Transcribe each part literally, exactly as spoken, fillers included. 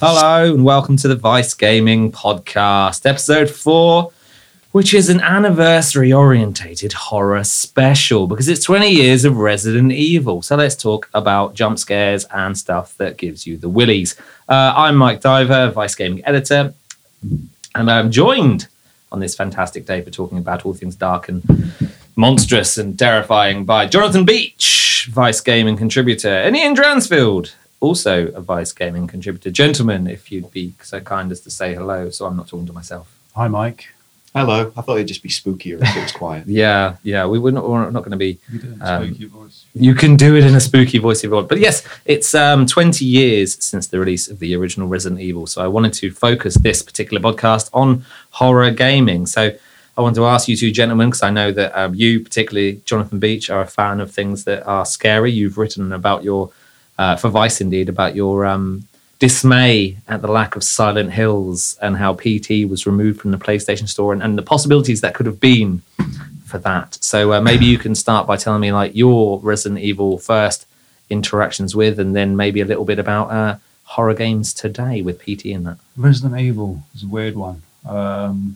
Hello and welcome to the Vice Gaming Podcast, episode four, which is an anniversary-orientated horror special because it's twenty years of Resident Evil. So let's talk about jump scares and stuff that gives you the willies. Uh, I'm Mike Diver, Vice Gaming Editor, and I'm joined on this fantastic day for talking about all things dark and monstrous and terrifying by Jonathan Beach, Vice Gaming Contributor, and Ian Dransfield, also a Vice Gaming Contributor. Gentlemen, if you'd be so kind as to say hello, so I'm not talking to myself. Hi, Mike. Hello. I thought it'd just be spookier if it was quiet. yeah, yeah, we wouldn't, we're not going to be... You do it in a um, spooky voice. You can do it in a spooky voice if you want. But yes, it's um, twenty years since the release of the original Resident Evil, so I wanted to focus this particular podcast on horror gaming. So I want to ask you two gentlemen, because I know that um, you, particularly Jonathan Beach, are a fan of things that are scary. You've written about your... Uh, for Vice, indeed, about your um, dismay at the lack of Silent Hills and how P T was removed from the PlayStation Store and, and the possibilities that could have been for that. So uh, maybe you can start by telling me like your Resident Evil first interactions with, and then maybe a little bit about uh, horror games today with P T in that. Resident Evil is a weird one because um,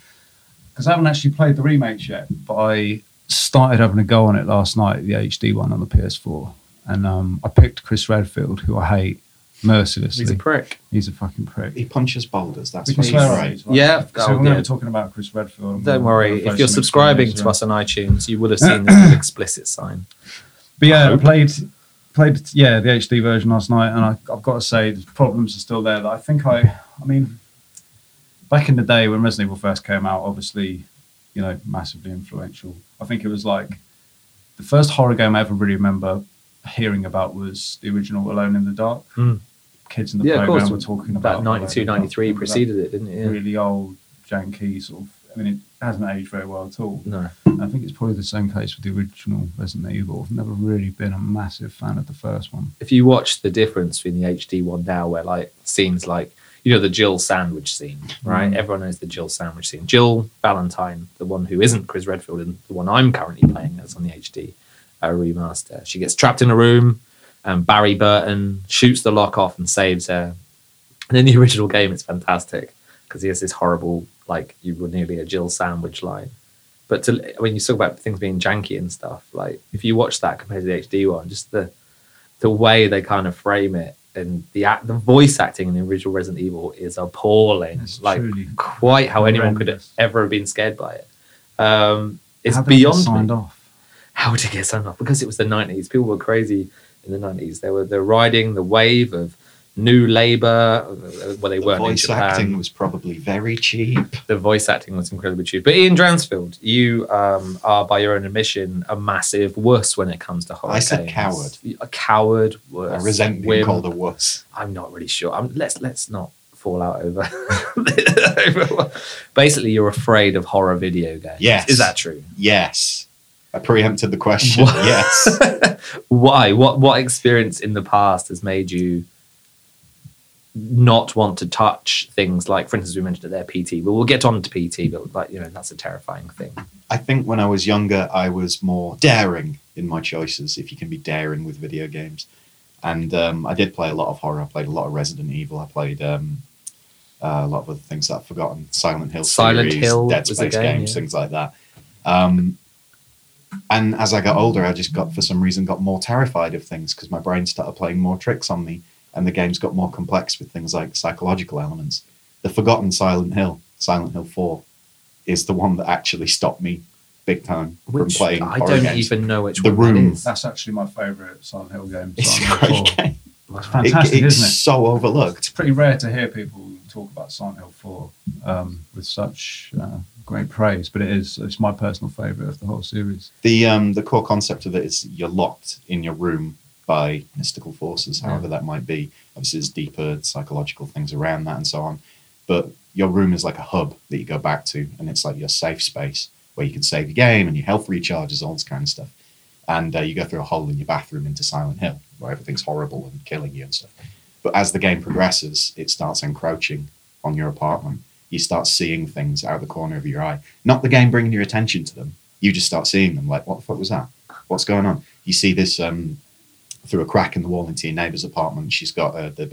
I haven't actually played the remakes yet, but I started having a go on it last night, the H D one on the P S four. And um, I picked Chris Redfield, who I hate mercilessly. He's a prick. He's a fucking prick. He punches boulders. That's We can what swear he's on right. these, right? Yeah. So Oh, we're going to yeah. be talking about Chris Redfield. Don't We'll- worry. we'll If throw you're some subscribing explanations to us on iTunes, you will have seen the little explicit sign. But yeah, I played, played yeah, the H D version last night, and I, I've got to say, the problems are still there. That I think I, I mean, back in the day when Resident Evil first came out, obviously, you know, massively influential. I think it was like the first horror game I ever really remember hearing about was the original Alone in the Dark. Mm. Kids in the Yeah, of playground course. were talking about About ninety-two, ninety-three That preceded it, didn't it? Yeah. really old, janky sort of. I mean, it hasn't aged very well at all. No. I think it's probably the same case with the original Resident Evil. I've never really been a massive fan of the first one. If you watch the difference between the H D one now, where like scenes like, you know, the Jill sandwich scene, right? Mm. Everyone knows the Jill sandwich scene. Jill Valentine, the one who isn't Chris Redfield, and the one I'm currently playing that's on the H D uh, remaster. She gets trapped in a room, and Barry Burton shoots the lock off and saves her. And in the original game, it's fantastic because he has this horrible, like, you were nearly a Jill sandwich line. But to, when you talk about things being janky and stuff, like if you watch that compared to the H D one, just the the way they kind of frame it and the act, the voice acting in the original Resident Evil is appalling. It's like truly quite how anyone could horrendous. ever have been scared by it. Um, it's How did it get beyond signed me. off. How did it get signed off? Because it was the nineties. People were crazy in the nineties. They were they're riding the wave of new labour. Well, they The weren't in voice Japan. acting was probably very cheap. The voice acting was incredibly cheap. But Ian Dransfield, you um, are, by your own admission, a massive wuss when it comes to horror I said games. coward. A coward, wuss, I resent being wimp. called a wuss. I'm not really sure. I'm, let's let's not fall out over. over- Basically, you're afraid of horror video games. Yes. Is that true? Yes. I preempted the question. What? Yes. Why? What what experience in the past has made you not want to touch things like, for instance, we mentioned it there, P T. But we'll get on to P T, but like, you know, that's a terrifying thing. I think when I was younger, I was more daring in my choices, if you can be daring with video games. And um, I did play a lot of horror. I played a lot of Resident Evil. I played um, uh, a lot of other things that I've forgotten. Silent Hill Silent series, Hill Dead was a Space game, games, yeah. things like that. Um, and as I got older, I just got, for some reason, got more terrified of things because my brain started playing more tricks on me. And the games got more complex with things like psychological elements. The forgotten Silent Hill, Silent Hill four, is the one that actually stopped me big time from Which playing I horror don't games. even know which The one Room. that is. That's actually my favourite Silent Hill game. It's a Silent Hill great four. game. It's It, fantastic, it's isn't it? so overlooked. It's pretty rare to hear people talk about Silent Hill four um, with such uh, great praise, but it is. It's my personal favourite of the whole series. The um, the core concept of it is you're locked in your room by mystical forces, however Yeah. that might be. Obviously, there's deeper psychological things around that and so on. But your room is like a hub that you go back to, and it's like your safe space where you can save your game and your health recharges, all this kind of stuff. And uh, you go through a hole in your bathroom into Silent Hill, where everything's horrible and killing you and stuff. But as the game progresses, it starts encroaching on your apartment. You start seeing things out of the corner of your eye. Not the game bringing your attention to them. You just start seeing them. Like, what the fuck was that? What's going on? You see this um, through a crack in the wall into your neighbour's apartment. She's got uh, the big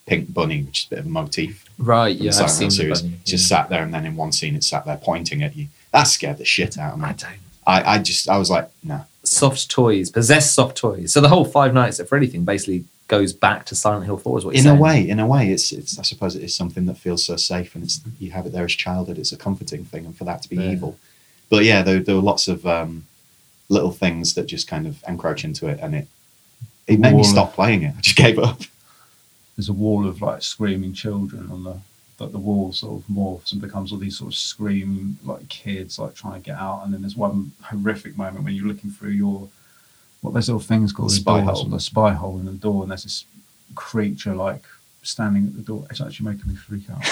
pink bunny, which is a bit of a motif. Right, from yeah, the I've Silent seen Hill the series. bunny, Just yeah. sat there, and then in one scene, it sat there pointing at you. That scared the shit out of me. I don't. I, I just, I was like, no. Soft toys, possess soft toys. So the whole Five Nights at Freddything basically goes back to Silent Hill four, is what you're In saying. a way, in a way, it's, it's. I suppose it is something that feels so safe, and it's you have it there as childhood. It's a comforting thing, and for that to be Yeah. evil. But yeah, there, there were lots of um, little things that just kind of encroach into it, and it it made me Wall stop of- playing it. I just gave up. There's a wall of like screaming children on the like the wall sort of morphs and becomes all these sort of screaming like kids like trying to get out, and then there's one horrific moment when you're looking through your what those little things called The the spy doors, hole. or the spy hole in the door, and there's this creature like standing at the door. It's actually making me freak out.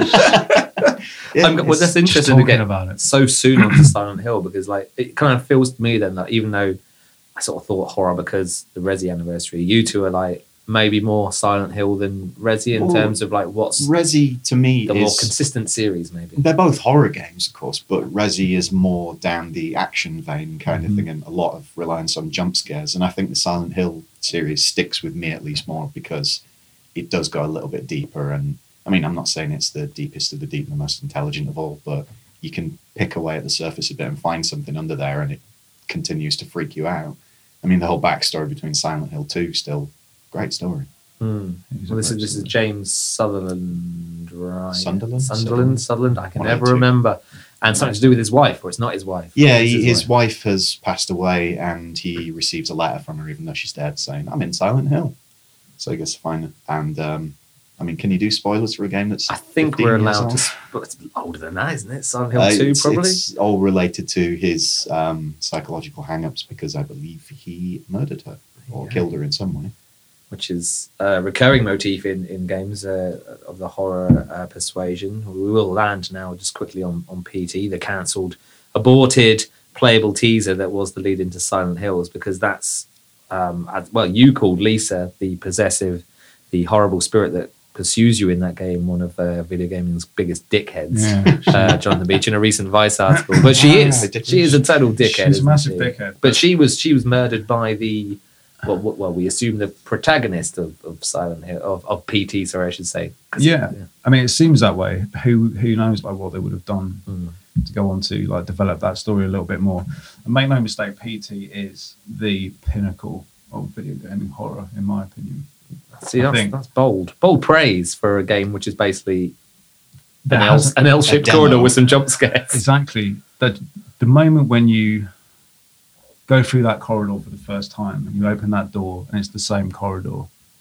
Yeah, I'm, well, it's- that's Just interesting to talking get about it. so soon onto Silent Hill, because like it kind of feels to me then that even though I sort of thought horror because the Resi anniversary, you two are like maybe more Silent Hill than Resi in Well, terms of like what's Resi to me the more is consistent series, maybe. they're both horror games, of course, but Resi is more down the action vein kind Mhm. of thing, and a lot of reliance on jump scares. And I think the Silent Hill series sticks with me at least more because it does go a little bit deeper. And I mean, I'm not saying it's the deepest of the deep and the most intelligent of all, but you can pick away at the surface a bit and find something under there, and it continues to freak you out. I mean, the whole backstory between Silent Hill two still great story. Hmm. It is a Well, this is great this is story. James Sutherland, right? Sunderland? Sunderland, Sutherland. I can One of never the two. remember. And something to do with his wife, or it's not his wife. Yeah, It's he, his wife. wife has passed away, and he receives a letter from her, even though she's dead, saying, "I'm in Silent Hill." So he gets to find it. And um, I mean, can you do spoilers for a game that's? I think fifteen we're years allowed old? to. Sp- but it's older than that, isn't it? Silent Hill Uh, two, it's, probably. It's all related to his um, psychological hang-ups because I believe he murdered her or Yeah. killed her in some way. Which is a recurring motif in, in games uh, of the horror uh, persuasion. We will land now just quickly on, on P T, the cancelled, aborted playable teaser that was the lead into Silent Hills, because that's, um, as- well, you called Lisa the possessive, the horrible spirit that pursues you in that game, one of uh, video gaming's biggest dickheads, Yeah. uh, Jonathan Beach, in a recent Vice article. But she Ah, is, I did- she is a total dickhead. She's a isn't massive she? dickhead. But she was she was murdered by the well, well, well, we assume the protagonist of, of Silent Hill of, of P T, sorry, I should say. 'Cause- Yeah. I mean, it seems that way. Who who knows like what they would have done Mm. to go on to like develop that story a little bit more. And make no mistake, P T is the pinnacle of video gaming horror, in my opinion. See, I that's, think- that's bold, bold praise for a game which is basically That an L, hasn't- an L-shaped a demo. corridor with some jump scares. Exactly. That the moment when you go through that corridor for the first time and you open that door and it's the same corridor,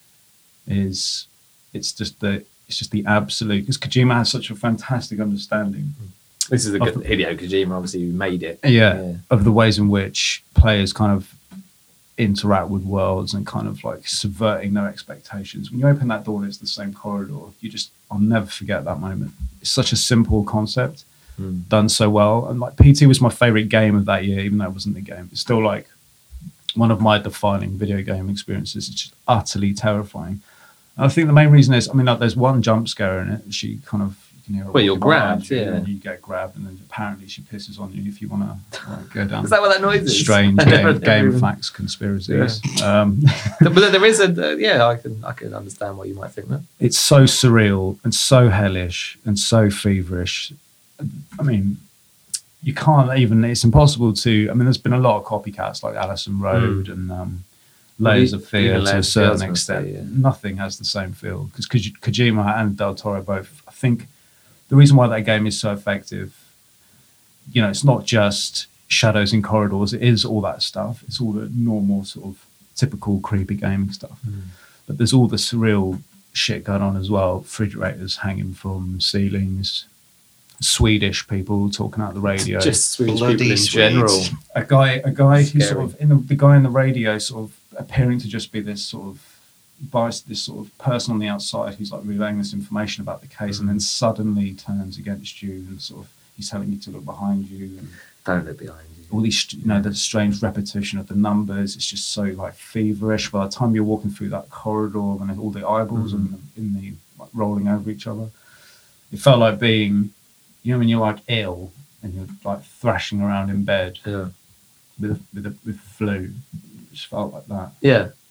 is it's just the it's just the absolute, because Kojima has such a fantastic understanding This is a Of good Hideo Kojima, obviously, who made it. yeah, Yeah. of the ways in which players kind of interact with worlds and kind of like subverting their expectations. When you open that door and it's the same corridor, you just, I'll never forget that moment. It's such a simple concept, Mm. done so well. And like P T was my favorite game of that year, even though it wasn't the game. It's still like one of my defining video game experiences. It's just utterly terrifying. And I think the main reason is, I mean, like, there's one jump scare in it. She kind of, you can hear her Well, you're walking behind grabbed, you, yeah. and you get grabbed, and then apparently she pisses on you if you want to like, go down Is that what that noise is? strange I never- game, never game even- facts conspiracies. Um, But there is a uh, yeah. I can I can understand why you might think that. it's so surreal and so hellish and so feverish. I mean, you can't even, it's impossible to, I mean, there's been a lot of copycats like Allison Road and um, Layers Well, of Fear even to a Layers of Fear, I was certain gonna extent. say, yeah. Nothing has the same feel because Kojima and Del Toro both, I think the reason why that game is so effective, you know, it's not just shadows in corridors, it is all that stuff. It's all the normal sort of typical creepy gaming stuff. But there's all the surreal shit going on as well. Refrigerators hanging from ceilings, Swedish people talking out the radio. Just Swedish Bloody people in Swedes. general. a guy, a guy who Scary. sort of in the, the guy in the radio, sort of appearing to just be this sort of bias, this sort of person on the outside who's like relaying this information about the case, and then suddenly turns against you and sort of he's telling you to look behind you and Don't look behind you. all these, you know, the strange repetition of the numbers. It's just so like feverish. By the time you're walking through that corridor and all the eyeballs Mm. and in the like rolling over each other, it felt like being, you know, when you're like ill and you're like thrashing around in bed Yeah. with a, with a, with flu. It just felt like that. Yeah.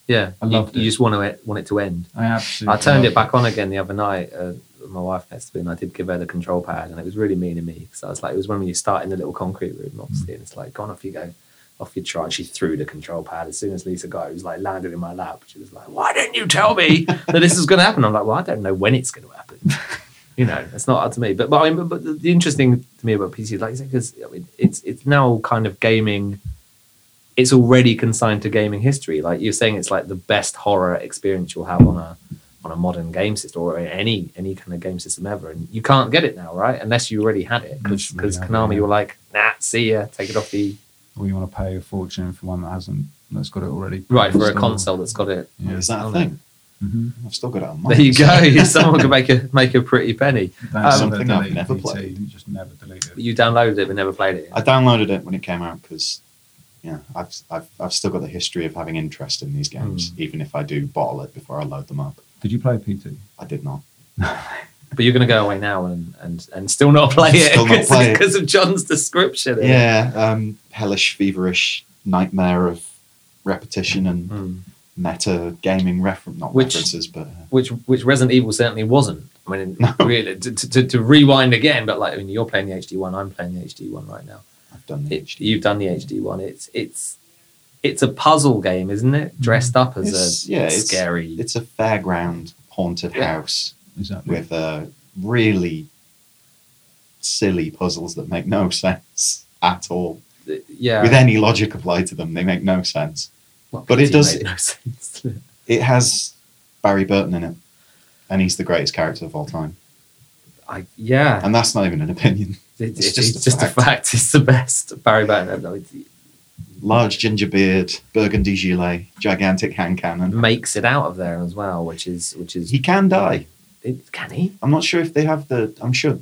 Yeah, I you, loved you it. just want to want it to end. I absolutely. I turned loved it back on again the other night. Uh, with my wife next to me, and I did give her the control pad, and it was really mean of me because I was like, it was when you start in the little concrete room, obviously, and it's like, gone off you go, off you try. And she threw the control pad as soon as Lisa got it. It was like landed in my lap. She was like, "Why didn't you tell me that this is going to happen?" I'm like, "Well, I don't know when it's going to happen." You know, it's not up to me. But but, I mean, but, but the interesting to me about P C is like you said, because I mean, it's it's now kind of gaming. It's already consigned to gaming history. Like you're saying, it's like the best horror experience you'll have on a on a modern game system or any any kind of game system ever, and you can't get it now, right? Unless you already had it, because because Yeah, Konami yeah. were like, "Nah, see ya, take it off the Or you want to pay a fortune for one that hasn't, that's got it already. right for a installed. console that's got it." Yeah. Is that a Oh, thing? Mm-hmm. I've still got it on mine. There you go. Someone could make a make a pretty penny. That's Um, something I've never P T, played. You just never delete it. You downloaded it but never played it. I downloaded it when it came out because, yeah, I've, I've I've still got the history of having interest in these games, Mm. even if I do bottle it before I load them up. Did you play P T? I did not. But you're going to go away now and, and, and still not play it Still not play it. because of John's description. Yeah, um, hellish, feverish nightmare of repetition and Mm. meta gaming refer- not Which- references, but uh, Which which Resident Evil certainly wasn't. I mean, No. really, to, to, to rewind again, but like, I mean, you're playing the H D one, I'm playing the H D one right now. I've done the It, H D. you've done the H D one. It's it's it's a puzzle game, isn't it? Dressed up as It's- a yeah, it's- scary. It's a fairground haunted Yeah. house Exactly. with uh, really silly puzzles that make no sense at all. yeah, With any logic applied to them, they make no sense. well, but it P T does- made no sense. It has Barry Burton in it, and he's the greatest character of all time. I yeah, And that's not even an opinion. it, it's it's, just it's a just a fact. fact. It's the best. Barry Burton no, it Large ginger beard, burgundy gilet, gigantic hand cannon. makes it out of there as well, which is which is He can die. it, can he? I'm not sure if they have the. I'm sure.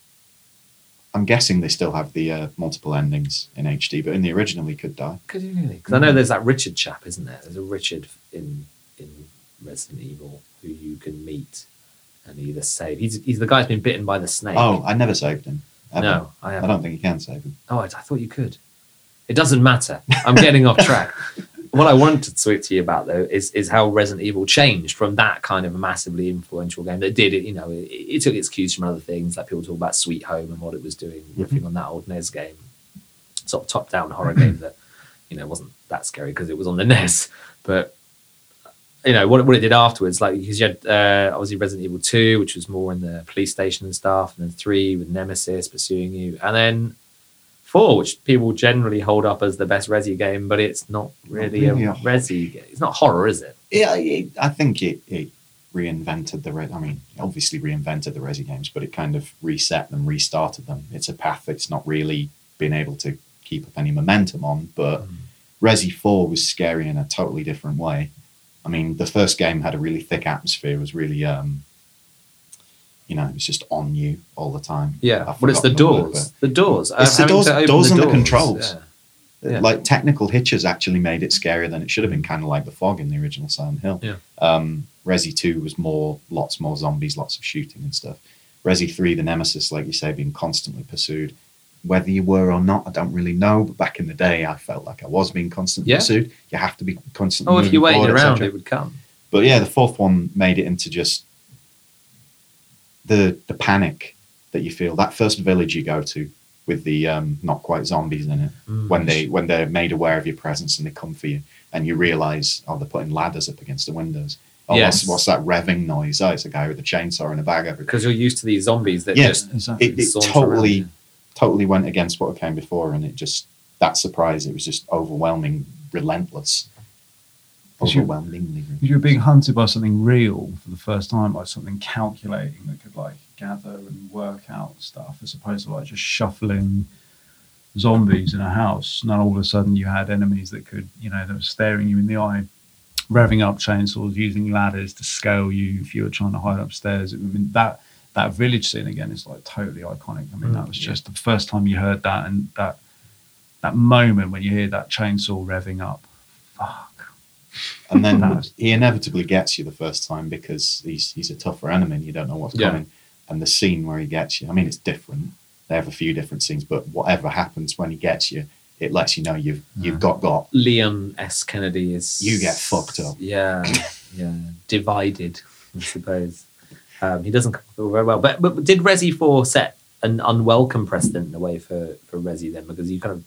I'm guessing they still have the uh, multiple endings in H D, but in the original he could die. Could he really? Because I know there's that Richard chap, isn't there? There's a Richard in in Resident Evil who you can meet and either save. He's he's the guy who's been bitten by the snake. Oh, I never saved him. Ever. no, I I haven't. don't think you can save him. Oh, I, I thought you could. It doesn't matter. I'm getting off track. What I wanted to speak to you about though is is how Resident Evil changed from that kind of a massively influential game that did it. You know, it, it took its cues from other things, like people talk about Sweet Home and what it was doing, riffing on that old N E S game, sort of top-down horror game that you know wasn't that scary because it was on the N E S, but you know what what it did afterwards, like because you had uh, obviously Resident Evil two, which was more in the police station and stuff, and then three with Nemesis pursuing you, and then four, which people generally hold up as the best Resi game, but it's not really, really a a- Resi game. It's not horror, is it? Yeah, it, I think it, it reinvented the. Re- I mean, it obviously reinvented the Resi games, but it kind of reset them, restarted them. It's a path that's not really been able to keep up any momentum on. But Mm. Resi Four was scary in a totally different way. I mean, the first game had a really thick atmosphere. Was really, um, you know, it was just on you all the time. Yeah, I've but it's the forgotten word, doors. The doors. It's the Having doors- to open doors and the controls. Yeah. Yeah. Like technical hitches actually made it scarier than it should have been, kind of like the fog in the original Silent Hill. Yeah. Um, Resi two was more, lots more zombies, lots of shooting and stuff. Resi three, the Nemesis, like you say, being constantly pursued. Whether you were or not, I don't really know. But back in the day, I felt like I was being constantly Yeah. pursued. You have to be constantly. Oh, if moving you waited forward, et around, cetera. it would come. But yeah, the fourth one made it into just the the panic that you feel. That first village you go to with the um, not quite zombies in it, Mm. when they when they're made aware of your presence and they come for you, and you realise, oh, they're putting ladders up against the windows. Oh, Yes. what's, what's that revving noise? Oh, it's a guy with a chainsaw and a bag over. Because you're used to these zombies that Yeah. just Exactly. It, it saunter totally around. totally went against what came before, and it just that surprise. It was just overwhelming, relentless, 'Cause you- overwhelmingly. You're being hunted by something real for the first time, like something calculating that could like gather and work out stuff, as opposed to like just shuffling zombies in a house. And then all of a sudden you had enemies that could, you know, that were staring you in the eye, revving up chainsaws, using ladders to scale you if you were trying to hide upstairs. I mean, that that village scene again is like totally iconic. I mean, Mm, that was yeah. just the first time you heard that, and that that moment when you hear that chainsaw revving up. Fuck. And then That was- he inevitably gets you the first time because he's he's a tougher enemy and you don't know what's Yeah. coming. And the scene where he gets you, I mean, it's different. They have a few different scenes, but whatever happens when he gets you, it lets you know you've you've got got. Leon S. Kennedy is You get fucked up. Yeah, yeah, divided, I suppose. Um, he doesn't come through very well. But but did Resi four set an unwelcome precedent in a way for for Resi then? Because you kind of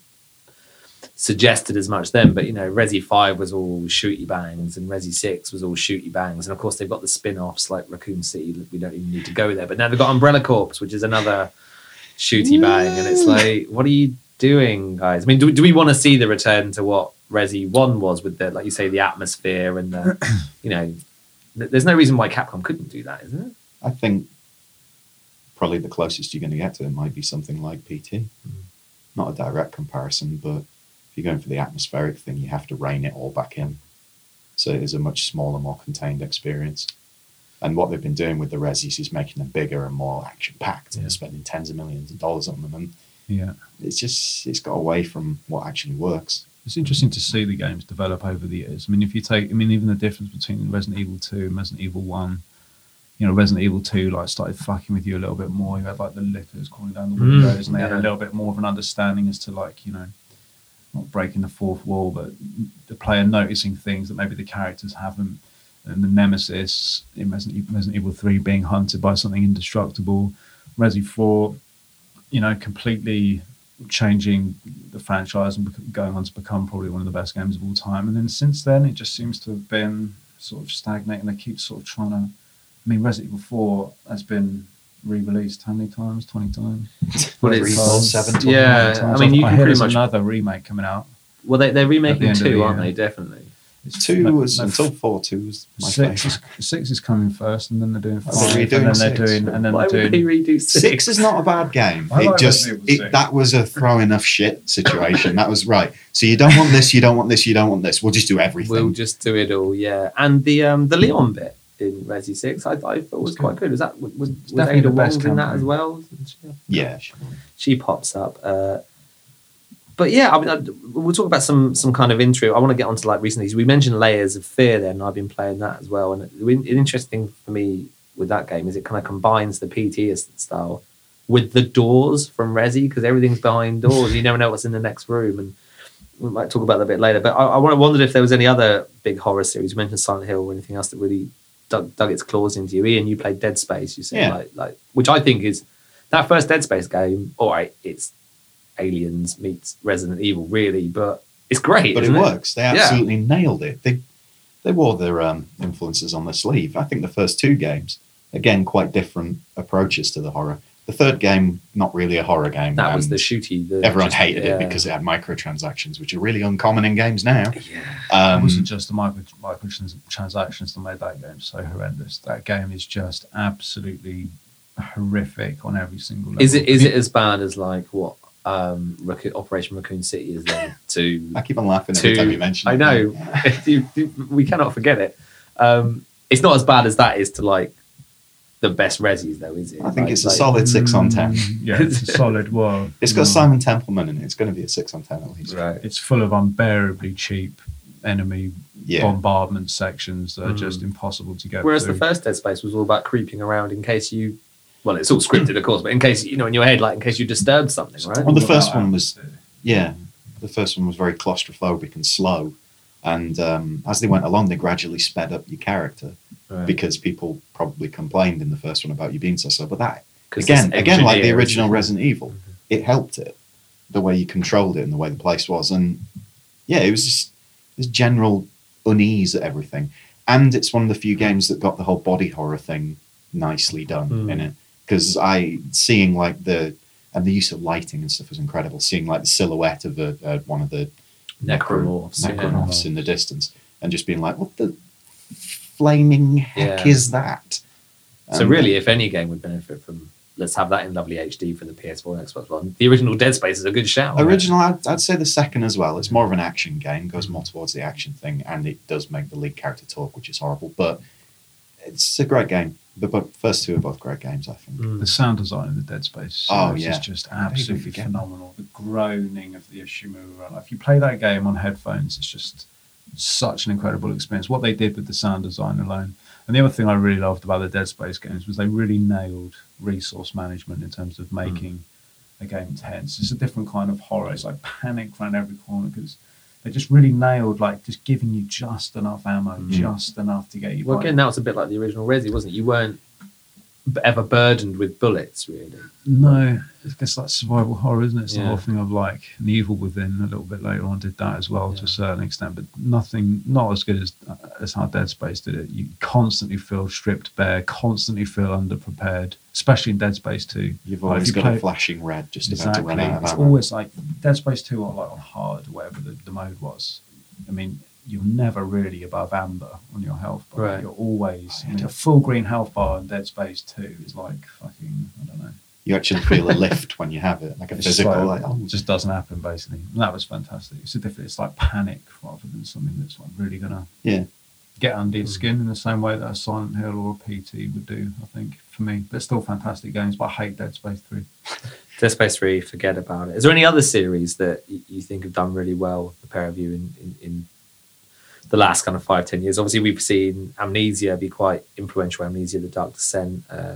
suggested as much then, but you know, Resi five was all shooty bangs and Resi six was all shooty bangs, and of course they've got the spin-offs like Raccoon City. We don't even need to go there, but now they've got Umbrella Corps, which is another shooty bang, and it's like, what are you doing, guys? I mean, do, do we want to see the return to what Resi one was with the, like you say, the atmosphere and the, you know, th- there's no reason why Capcom couldn't do that, is there? I think probably the closest you're going to get to it might be something like P T. Mm. Not a direct comparison, but if you're going for the atmospheric thing, you have to rein it all back in. So it is a much smaller, more contained experience. And what they've been doing with the Resis is making them bigger and more action-packed, yeah. and they're spending tens of millions of dollars on them. And yeah, it's just, it's got away from what actually works. It's interesting to see the games develop over the years. I mean, if you take, I mean, even the difference between Resident Evil two and Resident Evil one, you know, Resident Evil two like started fucking with you a little bit more. You had like the lickers crawling down the windows, mm, and they yeah. had a little bit more of an understanding as to like, you know, not breaking the fourth wall, but the player noticing things that maybe the characters haven't. And the nemesis in Resident Evil, Resident Evil three being hunted by something indestructible. Resi four, you know, completely changing the franchise and bec- going on to become probably one of the best games of all time. And then since then, it just seems to have been sort of stagnating. They keep sort of trying to. I mean, Resident Evil four has been re-released how many times? twenty times? Well, it's seven times. Yeah, times. I mean, you I can hear pretty there's much another remake coming out. Well, they, they're remaking the two, the aren't year. they? Definitely. It's two no, was no, until four. Two was my six favourite. is, six is coming first, and then they're doing five, Oh, they're and redoing then six. they're doing, and then Why they're would they doing. redo six? Six is not a bad game. I It like just Resident Evil it, six. that was a throw enough shit situation. That was right. So you don't want this, you don't want this, you don't want this. We'll just do everything. We'll just do it all, yeah. And the um, the Leon bit in Resi six, I, I thought was quite good. Was that was, was definitely Ada the best Wong in that campaign. as well? Yeah, sure. She pops up. Uh, but yeah, I mean, I, we'll talk about some some kind of intro. I want to get onto like recently. We mentioned Layers of Fear there, and I've been playing that as well. And the interesting for me with that game is it kind of combines the P T style with the doors from Resi, because everything's behind doors. You never know what's in the next room, and we might talk about that a bit later. But I, I wondered if there was any other big horror series. You mentioned Silent Hill or anything else that really dug, dug its claws into you. Ian, you played Dead Space. You said Yeah. like like which I think is that first Dead Space game. All right, it's Aliens meets Resident Evil, really, but it's great. But it isn't it works. They absolutely nailed it. They they wore their um, influences on their sleeve. I think the first two games, again, quite different approaches to the horror. The third game, not really a horror game. That was and the shooty. The, Everyone just- hated yeah. it because it had microtransactions, which are really uncommon in games now. Yeah. It Um, wasn't just the micro, microtransactions that made that game so horrendous. That game is just absolutely horrific on every single level. Is it is it as bad as like what um, Raccoon, Operation Raccoon City is then to? I keep on laughing every to time you mention I it. know You- you- we cannot forget it. Um, it's not as bad as that is to like the best Resis though, is it? I think Like- it's a like- solid six on ten. Mm, yeah, it's a solid one. It's got Simon Templeman in it. It's going to be a six on ten at least. Right. It's full of unbearably cheap enemy Yeah. bombardment sections that are Mm. just impossible to get Whereas through. the first Dead Space was all about creeping around in case you. Well, it's all scripted, of course, but in case you know in your head, like in case you disturbed something, right? Well, the All first about one was atmosphere. Yeah, the first one was very claustrophobic and slow. And um, as they went along, they gradually sped up your character Right. because people probably complained in the first one about you being so slow. But that, 'Cause again, this again, like the engineer, original isn't it? Resident Evil, it helped it, the way you controlled it and the way the place was. And yeah, it was just this general unease at everything. And it's one of the few games that got the whole body horror thing nicely done Mm. in it. Because I, seeing like the, and the use of lighting and stuff was incredible. Seeing like the silhouette of a, uh, one of the Necromorphs. yeah. necromorphs in the distance and just being like, what the flaming heck Yeah. is that? So Um, really, if any game would benefit from, let's have that in lovely H D for the P S four and Xbox One. The original Dead Space is a good shout. original, I'd, I'd say the second as well. It's more of an action game, goes more towards the action thing, and it does make the lead character talk, which is horrible, but it's a great game. The bo- first two are both great games, I think. Mm. The sound design in the Dead Space Oh, series yeah. is just How did you absolutely forget? phenomenal. The groaning of the Ishimura. Like, if you play that game on headphones, it's just such an incredible experience. What they did with the sound design alone. And the other thing I really loved about the Dead Space games was they really nailed resource management in terms of making a game tense. It's a different kind of horror. It's like panic around every corner because they just really nailed like just giving you just enough ammo, Mm. just enough to get you. Well, by. again, that was a bit like the original Resi, wasn't it? You weren't b- ever burdened with bullets, really. No, it's just like survival horror, isn't it? It's the Yeah. whole thing of like The Evil Within a little bit later on did that as well to Yeah. a certain extent, but nothing, not as good as as how Dead Space did it. You constantly feel stripped bare, constantly feel underprepared, especially in Dead Space two. You've Like, if always you got play- a flashing red just about Exactly. to run out of It's ammo. always like Dead Space two or like on hard or whatever the, the mode was. I mean, you're never really above amber on your health bar. Right. You're always I I mean, know. a full green health bar in Dead Space two is like fucking I don't know. You actually feel a lift when you have it, like a It's just physical. like, Like, oh, it just doesn't happen basically. And that was fantastic. It's a different. It's like panic rather than something that's like really gonna yeah. get under your Mm. skin in the same way that a Silent Hill or a P T would do. I think for me, but still fantastic games. But I hate Dead Space three. Dead Space three, forget about it. Is there any other series that y- you think have done really well, the pair of you, in, in, in the last kind of five, ten years? Obviously, we've seen Amnesia be quite influential, Amnesia, The Dark Descent, uh,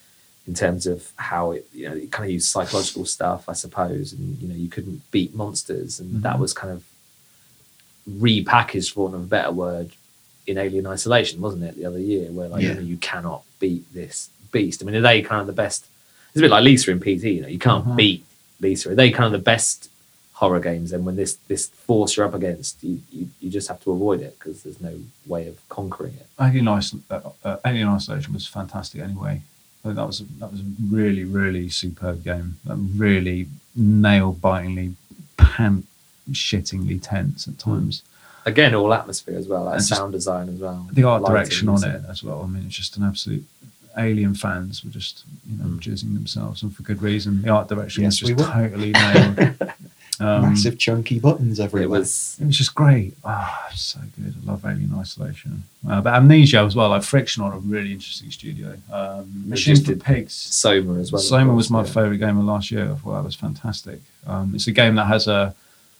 in terms of how it, you know, it kind of used psychological stuff, I suppose, and, you know, you couldn't beat monsters, and that Mhm. was kind of repackaged, for want of a better word, in Alien Isolation, wasn't it, the other year, where, like, Yeah. you know, you cannot beat this beast. I mean, are they kind of the best? It's a bit like Lisa in P T, you know, you can't Mhm. beat Lisa. Are they kind of the best horror games? And when this this force you're up against, you, you, you just have to avoid it because there's no way of conquering it. Alien, Isol- uh, uh, Alien Isolation was fantastic anyway. I think that was a, that was a really really superb game. That really nail bitingly, pan shittingly tense at times. Again, all atmosphere as well, like And just sound design as well. The art lighting, direction on music. it as well. I mean, it's just an absolute. Alien fans were just you know Mm. jizzing themselves, and for good reason. The art direction Yes, was we just were. totally nailed. Um, Massive chunky buttons everywhere. It was It was just great. Ah, so good. I love Alien Isolation. Uh, but Amnesia as well, like Friction on a really interesting studio. Um, Machine just for did Pigs. Soma as well. of Soma course, was my yeah. favourite game of last year. I thought that was fantastic. Um, it's a game that has a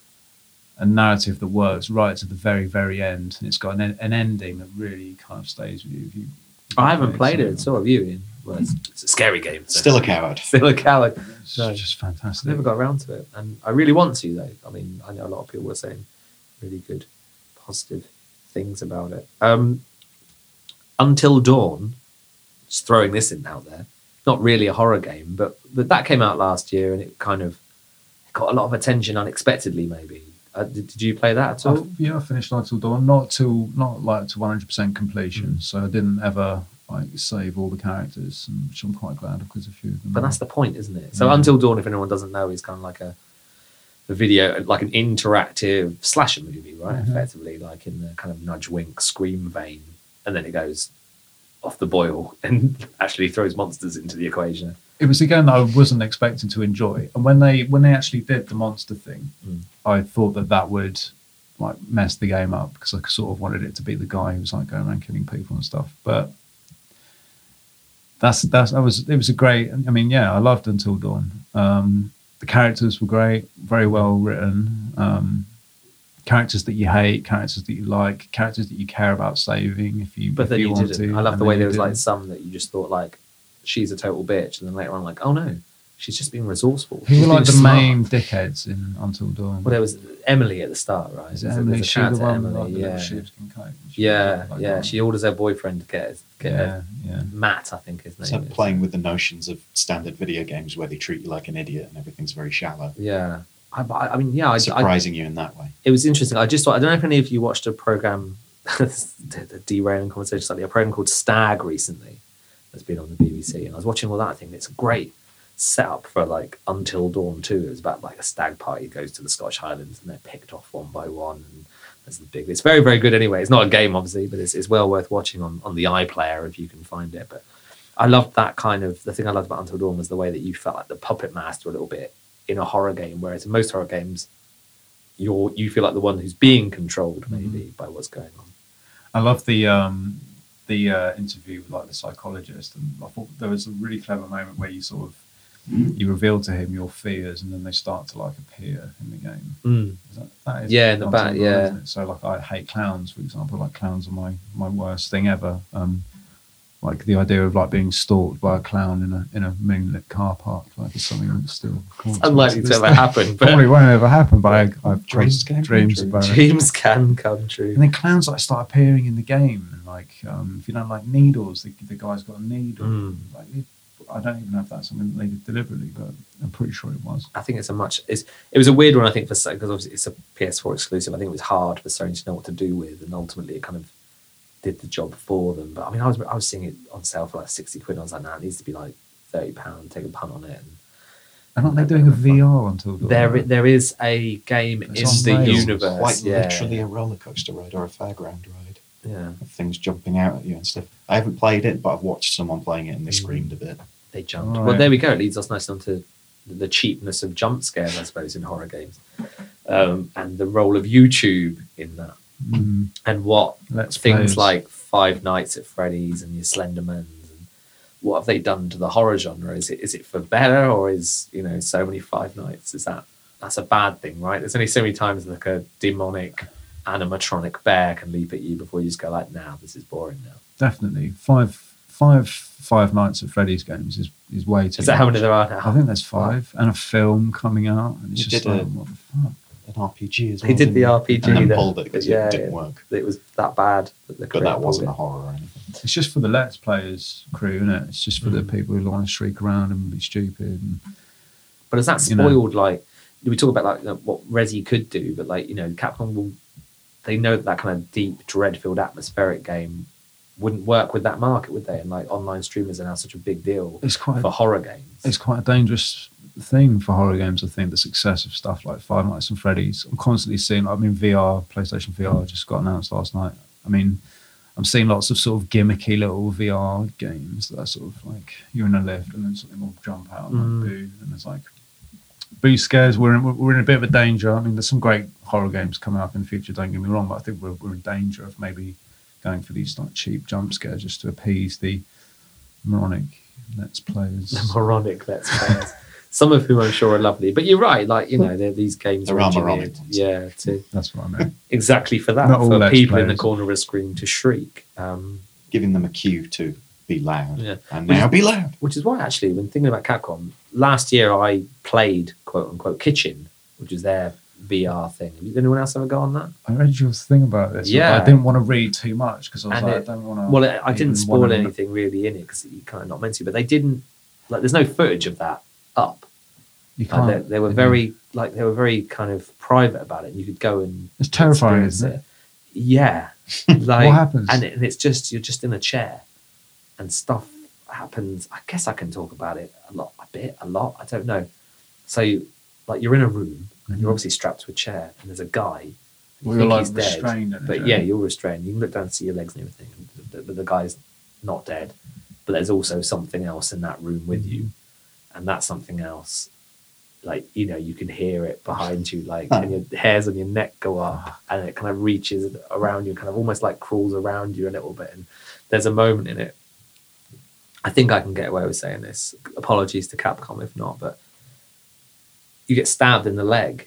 a narrative that works right to the very, very end. And it's got an, an ending that really kind of stays with you. If you I haven't played it, so have you, Ian? Well, it's, it's a scary game. so- Still a coward. Still a coward. It's No. just I've fantastic. never got around to it, and I really want to, though. I mean, I know a lot of people were saying really good, positive things about it. Um, Until Dawn, just throwing this in out there, not really a horror game, but, but that came out last year, and it kind of got a lot of attention unexpectedly. Maybe uh, did, did you play that at all? I, yeah, I finished Until Dawn, not till not like to one hundred percent completion. Mm. So I didn't ever like save all the characters, and which I'm quite glad of because a few of them. But are- that's the point, isn't it? So Yeah. Until Dawn, if anyone doesn't know, is kind of like a a video, like an interactive slasher movie, right? Mhm. Effectively, like in the kind of nudge, wink, scream vein, and then it goes off the boil and actually throws monsters into the equation. It was a game that I wasn't expecting to enjoy, and when they when they actually did the monster thing, Mm. I thought that that would like mess the game up because I sort of wanted it to be the guy who was like going around killing people and stuff. But that's that's that was it was a great. I mean, yeah, I loved Until Dawn. Um, the characters were great, very well written. Um, characters that you hate, characters that you like, characters that you care about saving if you But if then you, you, want didn't. to. I love and the way then there you was like didn't. some that you just thought like she's a total bitch, and then later on like, oh no, she's just being resourceful. Who She's were like the being smart. main dickheads in Until Dawn? Well, there was Emily at the start, right? Is it There's a- Emily? there's a She the character, one Emily, with like the yeah. little sheepskin coat? She Yeah, like yeah. that. She orders her boyfriend to get get yeah, her yeah. Matt, I think his name It's like is. playing with the notions of standard video games where they treat you like an idiot and everything's very shallow, Yeah, I, I I mean, yeah, I, I, surprising you in that way. it was interesting. I just thought, I don't know if any of you watched a program, the derailing conversation slightly, a program called Stag recently that's been on the B B C, and I was watching all that. I think it's a great setup for like Until Dawn two. It was about like a stag party goes to the Scottish Highlands and they're picked off one by one. And there's the big. It's very very good anyway. It's not a game obviously, but it's it's well worth watching on on the iPlayer if you can find it. But I loved that kind of the thing I loved about Until Dawn was the way that you felt like the puppet master a little bit in a horror game, whereas in most horror games, you're you feel like the one who's being controlled maybe by what's going on. I love the um, the uh, interview with like the psychologist, and I thought there was a really clever moment where you sort of you reveal to him your fears, and then they start to like appear in the game. Mm. Is that, that is Yeah, in the Until back, Dawn, yeah. isn't it? So like I hate clowns, for example. Like clowns are my my worst thing ever. Um, like the idea of like being stalked by a clown in a in a moonlit car park, like it's something that's still It's unlikely to ever happen, but probably won't ever happen. But I, I've Dreams dreams, can come dreams true. about it. dreams can come true. And then clowns like start appearing in the game, and like um, if you don't like needles, the, the guy's got a needle. Mm. Like it, I don't even know if that's something that they did deliberately, but I'm pretty sure it was. I think it's a much. It's, it was a weird one, I think, for Sony, because obviously it's a P S four exclusive. I think it was hard for Sony to know what to do with, and ultimately it kind of did the job for them. But I mean, I was I was seeing it on sale for like sixty quid. I was like, nah, it needs to be like thirty pound. Take a punt on it. And And aren't they doing a V R until there, i- there is a game It's in on the rails. universe. Quite yeah, literally a roller coaster ride or a fairground ride. yeah. Of things jumping out at you and stuff. I haven't played it, but I've watched someone playing it and they Mm. screamed a bit. They jumped. Right. Well, there we go. It leads us nicely onto the cheapness of jump scares, I suppose, in horror games, um, and the role of YouTube in that, Mm, and what let's things players. like Five Nights at Freddy's and your Slendermans, and what have they done to the horror genre? Is it is it for better, or is, you know, so many Five Nights? Is that that's a bad thing, right? There's only so many times like a demonic animatronic bear can leap at you before you just go like, "Now this is boring." Now Definitely five five five Nights at Freddy's games is is way too. is that how much. many there are now? I think there's five, and a film coming out, and it's He just did like, a- what the fuck? An R P G as well. He did didn't the R P G And then that- pulled it because yeah, it didn't yeah. work. It was that bad that the But creator that pulled wasn't it. a horror or anything. It's just for the Let's Players crew, isn't it? It's just for the Mm. people who want to shriek around and be stupid. And, But has that you know. spoiled, like, we talk about like you know, what Resi could do, but like, you know, Capcom will, they know that, that kind of deep, dread-filled, atmospheric game wouldn't work with that market, would they? And like online streamers are now such a big deal it's quite for horror games. it's quite a dangerous thing for horror games. I think the success of stuff like Five Nights and Freddy's. I'm constantly seeing. I mean, V R, PlayStation V R just got announced last night. I mean, I'm seeing lots of sort of gimmicky little V R games that are sort of like you're in a lift and then something will jump out and Mm. like boo, and it's like boo scares. We're in, we're in a bit of a danger. I mean, there's some great horror games coming up in the future. Don't get me wrong, but I think we're we're in danger of maybe going for these like cheap jump scares just to appease the moronic Let's Players. The moronic Let's Players. Some of whom I'm sure are lovely. But you're right, like, you know, they're, these games There are are engineered, moronic ones. yeah, to That's what I meant. exactly for that, Not all for Let's people in the Players. corner of a screen to shriek. Um, Giving them a cue to be loud. Yeah. And now be loud. Which is why, actually, when thinking about Capcom, last year I played quote unquote Kitchen, which is their V R thing. Did anyone else ever go on that? I read your thing about this. Yeah. I didn't want to read too much because I was And like, it- I don't want to. Well, I I didn't even spoil wanna- anything really in it because you kind of not meant to, but they didn't, like, there's no footage of that up. You Like, can't. they, they were very, like, they were very kind of private about it. And you could go and It's terrifying, experience isn't it? Yeah. Like, What happens? And, it, and it's just, you're just in a chair and stuff happens. I guess I can talk about it a lot, a bit, a lot. I don't know. So, you, like, you're in a room and you're Mhm. obviously strapped to a chair and there's a guy. You We were think like he's dead, restrained. in a but chair. yeah, you're restrained. You can look down and see your legs and everything. But the, the guy's not dead. But there's also something else in that room with you. And that something else, like, you know, you can hear it behind you, like, and your hairs on your neck go up and it kind of reaches around you, kind of almost like crawls around you a little bit. And there's a moment in it. I think I can get away with saying this. Apologies to Capcom if not, but you get stabbed in the leg,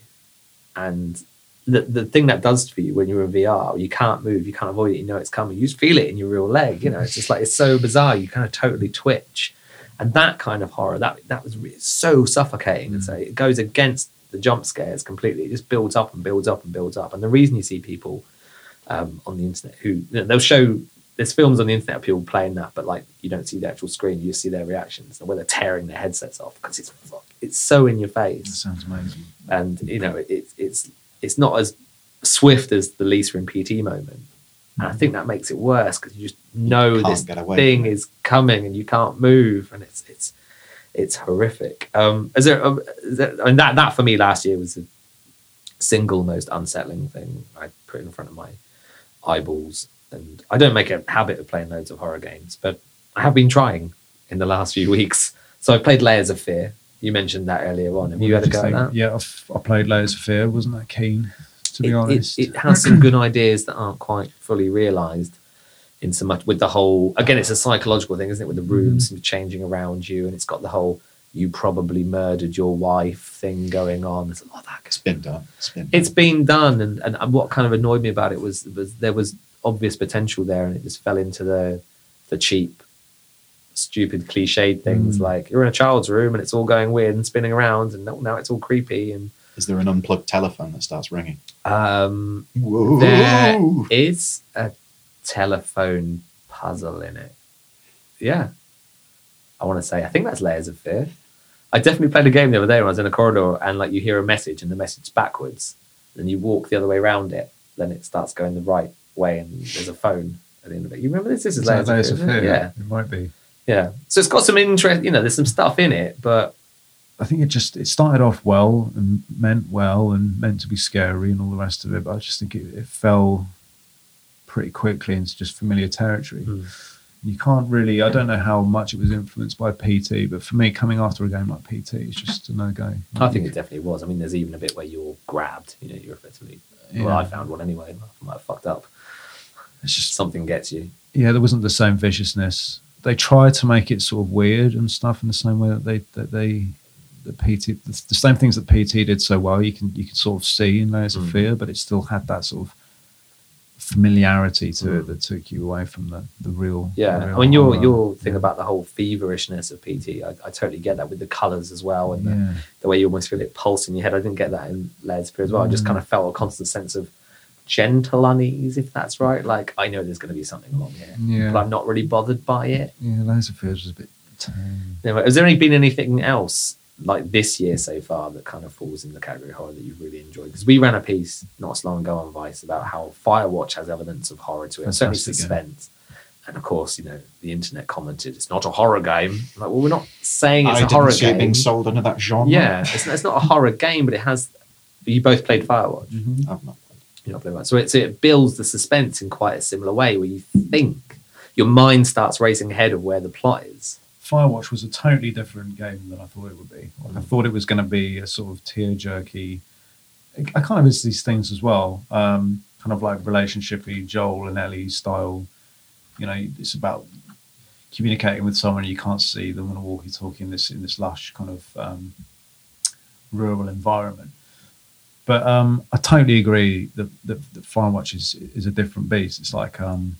and the the thing that does for you when you're in V R, you can't move, you can't avoid it, you know it's coming, you just feel it in your real leg. You know, it's just like, it's so bizarre. You kind of totally twitch, and that kind of horror that that was really, so suffocating. And so it goes against the jump scares completely. It just builds up and builds up and builds up. And the reason you see people um, on the internet who, you know, they'll show. There's films on the internet of people playing that, but like you don't see the actual screen, you just see their reactions and where they're tearing their headsets off because it's it's so in your That face, sounds amazing. and you know it, it's it's not as swift as the Lisa and P T moment, and I think that makes it worse because you just know can't this get away thing from it. is coming and you can't move, and it's it's it's horrific. Um, is there, um, is there and that that for me last year was the single most unsettling thing I put in front of my eyeballs. And I don't make a habit of playing loads of horror games, but I have been trying in the last few weeks. So I played Layers of Fear. You mentioned that earlier on. Have you had a What did go at think? that? Yeah, I've, I played Layers of Fear. Wasn't that keen, to be It, honest. it, it has some good ideas that aren't quite fully realised in so much with the whole, again, it's a psychological thing, isn't it? With the rooms Mm-hmm. changing around you, and it's got the whole you probably murdered your wife thing going on. There's a lot of that. It's been done. It's been It's done. been done, and, and what kind of annoyed me about it was, was there was obvious potential there, and it just fell into the the cheap stupid cliched things Mm. like you're in a child's room and it's all going weird and spinning around, and now it's all creepy. And Is there an unplugged telephone that starts ringing? um, Whoa. there is a telephone puzzle in it. Yeah, I want to say I think that's Layers of Fear. I definitely played a game the other day when I was in a corridor and like you hear a message and the message's backwards, then you walk the other way around it, then it starts going the right way and there's a phone at the end of it. You remember this? This is Is that Layers, Layers of of Fear. Fear? Yeah, It might be. yeah. So it's got some interest. You know, there's some stuff in it, but I think it just it started off well and meant well and meant to be scary and all the rest of it, but I just think it, it fell pretty quickly into just familiar territory. Hmm. You can't really, I don't know how much it was influenced by P T, but for me, coming after a game like P T, it's just a no-go. I think it definitely was. I mean, there's even a bit where you're grabbed. You know, you're effectively. Well, Yeah. I found one anyway. I might have fucked up. It's just, Something gets you. yeah, there wasn't the same viciousness. They tried to make it sort of weird and stuff in the same way that they, that they, that P T, the, the same things that P T did so well, you can, you can sort of see in Layers of Mm. Fear, but it still had that sort of familiarity to it Mm. that took you away from the, the real. Yeah, the real I mean, your horror. your thing Yeah. about the whole feverishness of P T, I, I totally get that with the colours as well, and the, Yeah. the way you almost feel it pulse in your head. I didn't get that in Layers of Fear as well. I just Mm. kind of felt a constant sense of gentle unease, if that's right. Like, I know there's going to be something along here, Yeah. but I'm not really bothered by it. Yeah, Layers of Fear was a bit tame. Anyway, has there any been anything else like this year so far that kind of falls in the category of horror that you've really enjoyed? Because we ran a piece not so long ago on Vice about how Firewatch has elements of horror to it, certainly Fantastic game. suspense. And of course, you know, the internet commented, it's not a horror game. I'm like, well, we're not saying it's I a didn't horror see it game. being sold under that genre. Yeah, it's, it's not a horror game, but it has. You both played Firewatch. Mm-hmm. I've not played. You know, play one. So it, so it builds the suspense in quite a similar way, where you think your mind starts racing ahead of where the plot is. Firewatch was a totally different game than I thought it would be. Like, I thought it was going to be a sort of tear jerky. I kind of miss these things as well. Um, kind of like relationshipy Joel and Ellie style. You know, it's about communicating with someone you can't see them on a walkie-talkie in this in this lush kind of um, rural environment. But um, I totally agree that, that, that Firewatch is is a different beast. It's like um,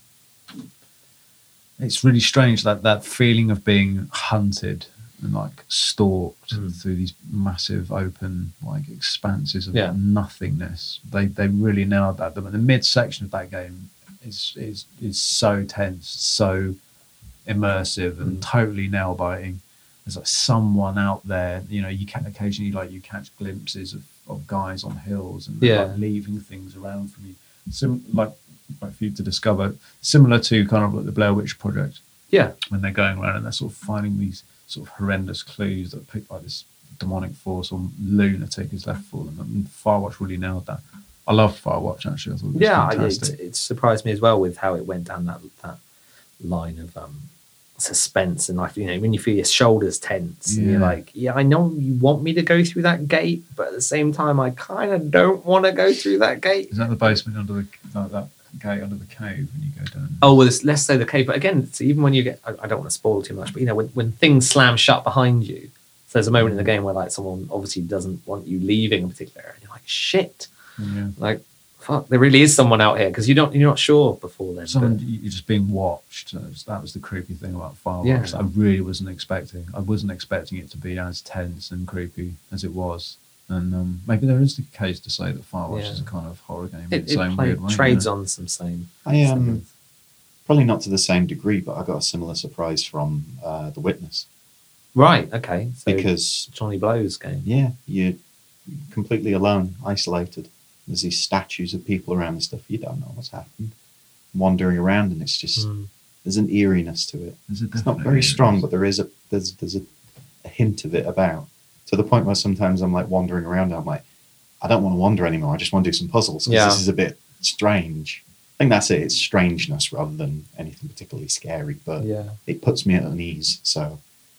it's really strange that that feeling of being hunted and like stalked Mm. through these massive open like expanses of Yeah. nothingness. They they really nailed that. The, the mid section of that game is is is so tense, so immersive, and Mm. totally nail biting. There's like someone out there. You know, you can occasionally like you catch glimpses of, of guys on hills and they're, Yeah. like leaving things around from you. Sim- like like for you to discover, similar to kind of like the Blair Witch Project, Yeah, when they're going around and they're sort of finding these sort of horrendous clues that pick like this demonic force or lunatic has left for them. And Firewatch really nailed that. I love Firewatch actually. I thought it was yeah. I- fantastic. It, it surprised me as well with how it went down that that line of um, suspense and like, you know, when you feel your shoulders tense and you're Yeah. like, yeah, I know you want me to go through that gate, but at the same time, I kind of don't want to go through that gate. Is that the basement under the like that gate under the cave when you go down? Oh, well, it's less so the cave. But again, it's even when you get, I, I don't want to spoil too much, but you know, when, when things slam shut behind you, so there's a moment in the game where like someone obviously doesn't want you leaving a particular area, and you're like, shit, Yeah. like, fuck, there really is someone out here because you don't, you're not sure before then. Someone, but- you're just being watched. That was, that was the creepy thing about Firewatch. Yeah. that I really wasn't expecting. I wasn't expecting it to be as tense and creepy as it was. And um, maybe there is the case to say that Firewatch Yeah. is a kind of horror game in it, its it own play- weird way. trades yeah. on some same. I some um things. probably not to the same degree, but I got a similar surprise from uh, The Witness Right, okay. So because Johnny Blow's game. yeah, you're completely alone, isolated. There's these statues of people around and stuff. You don't know what's happened. Wandering around, and it's just Mm. there's an eeriness to it. There's a It's not definite very eerie- strong, but there is a there's there's a, a hint of it about. To the point where sometimes I'm like wandering around and I'm like, I don't want to wander anymore. I just want to do some puzzles because Yeah. this is a bit strange. I think that's it. It's strangeness rather than anything particularly scary, but Yeah. it puts me at unease. So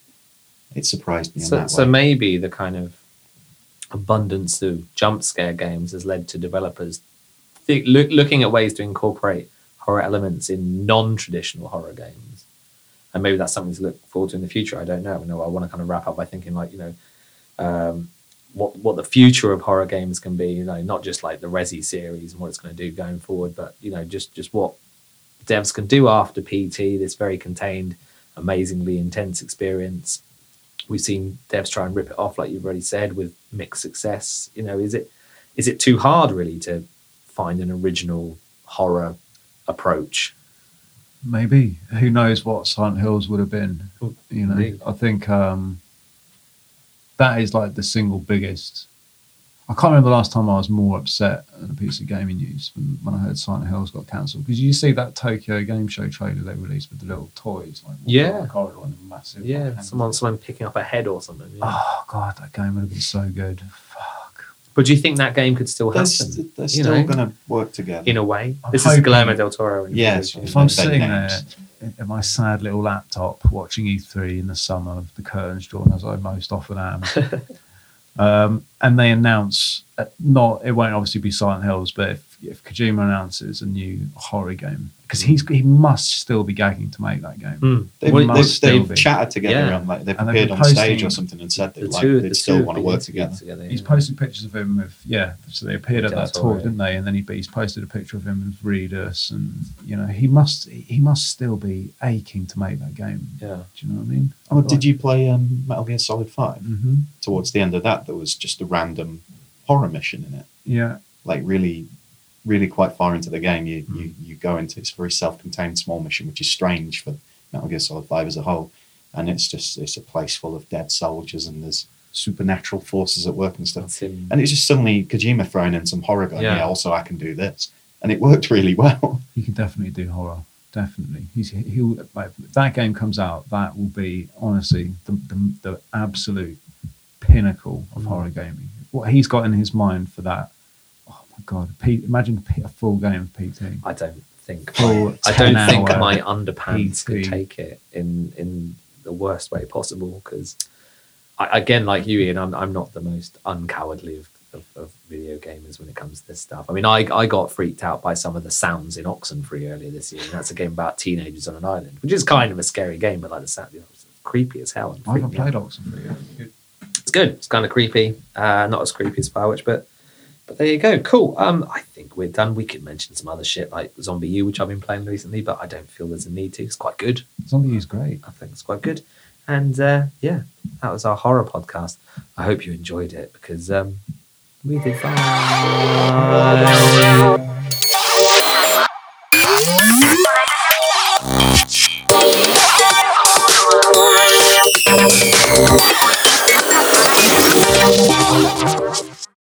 it surprised me in So, that so way. maybe the kind of abundance of jump scare games has led to developers think, look, looking at ways to incorporate horror elements in non-traditional horror games. And maybe that's something to look forward to in the future. I don't know. I know I want to kind of wrap up by thinking like, you know, um, what what the future of horror games can be, you know, not just like the Resi series and what it's going to do going forward, but, you know, just, just what devs can do after P T, this very contained amazingly intense experience. We've seen devs try and rip it off, like you've already said, with mixed success. You know, is it is it too hard really to find an original horror approach? Maybe. Who knows what Silent Hills would have been? You know, Indeed. I think um, that is like the single biggest. I can't remember the last time I was more upset at a piece of gaming news when, when I heard Silent Hills got cancelled. Because you see that Tokyo Game Show trailer they released with the little toys, like Yeah. the corridor and the massive. Yeah, like, someone someone picking up a head or something. Yeah. Oh god, that game would have been so good. Fuck. But do you think that game could still They're, happen? st- they're you still know, going to work together. in a way. I'm This is hoping- Guillermo del Toro. and Yeah, English, so you If know. I'm Big sitting names. there in my sad little laptop watching E three in the summer with the curtains drawn as I most often am, um, and they announce uh, not, it won't obviously be Silent Hills, but if, if Kojima announces a new horror game, because he's he must still be gagging to make that game. Mm. They've, Well, it they've, must still they've be. chatted together Yeah. and like they've And they've appeared been on stage posting or something and said The that like two, they the still two want to have work been together. together. He's yeah. posted pictures of him with yeah, so they appeared at Del that Toro, talk, didn't they? And then he he's posted a picture of him with Reedus, and you know he must he must still be aching to make that game. Yeah. Do you know what I mean? Oh, did you play um, Metal Gear Solid five? Mm-hmm. Towards the end of that, there was just a random horror mission in it. Yeah. Like really, really quite far into the game, you Mm. you, you go into this very self-contained small mission, which is strange for Metal Gear Solid five as a whole. And it's just it's a place full of dead soldiers and there's supernatural forces at work and stuff. That's him. And it's just suddenly Kojima throwing in some horror, going, Yeah. yeah. also I can do this, and it worked really well. He can definitely do horror. Definitely, he's he'll like if that game comes out. That will be honestly the the, the absolute pinnacle of Mm. horror gaming. What he's got in his mind for that. Oh my god! P, imagine P, a full game of P T. I don't think Full I don't ten think hour my underpants P T. could take it in in the worst way possible, because I, again, like you, Ian, I'm I'm not the most uncowardly of, of, of video gamers when it comes to this stuff. I mean, I I got freaked out by some of the sounds in Oxenfree earlier this year, and that's a game about teenagers on an island, which is kind of a scary game, but like the sound, you know, it's creepy as hell. And I haven't freaked me out. played Oxenfree yet. It's good. It's kind of creepy. Uh, not as creepy as Firewatch, but but there you go. Cool. Um, I think we're done. We could mention some other shit like Zombie U, which I've been playing recently, but I don't feel there's a need to. It's quite good. Zombie is great. I think it's quite good. And uh, yeah, that was our horror podcast. I hope you enjoyed it because um, we did fine.